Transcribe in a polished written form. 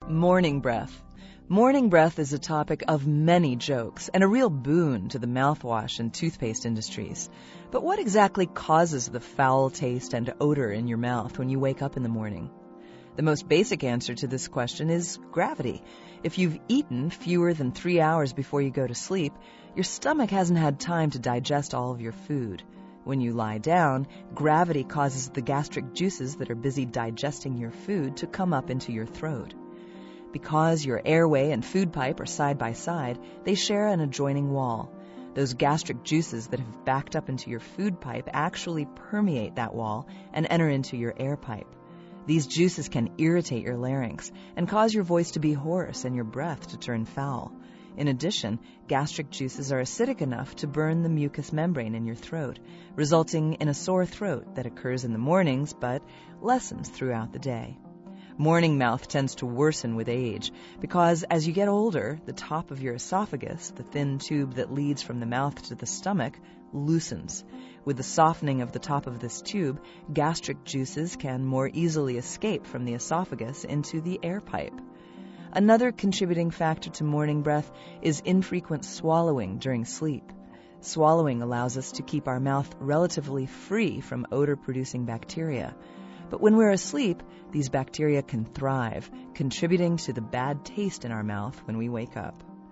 Morning breath. Morning breath is a topic of many jokes and a real boon to the mouthwash and toothpaste industries. But what exactly causes the foul taste and odor in your mouth when you wake up in the morning? The most basic answer to this question is gravity. If you've eaten fewer than 3 hours before you go to sleep, your stomach hasn't had time to digest all of your food. When you lie down, gravity causes the gastric juices that are busy digesting your food to come up into your throat. Because your airway and food pipe are side by side, they share an adjoining wall. Those gastric juices that have backed up into your food pipe actually permeate that wall and enter into your air pipe. These juices can irritate your larynx and cause your voice to be hoarse and your breath to turn foul. In addition, gastric juices are acidic enough to burn the mucous membrane in your throat, resulting in a sore throat that occurs in the mornings but lessens throughout the day. Morning mouth tends to worsen with age because as you get older, the top of your esophagus, the thin tube that leads from the mouth to the stomach, loosens. With the softening of the top of this tube, gastric juices can more easily escape from the esophagus into the air pipe. Another contributing factor to morning breath is infrequent swallowing during sleep. Swallowing allows us to keep our mouth relatively free from odor-producing bacteria. But when we're asleep, these bacteria can thrive, contributing to the bad taste in our mouth when we wake up.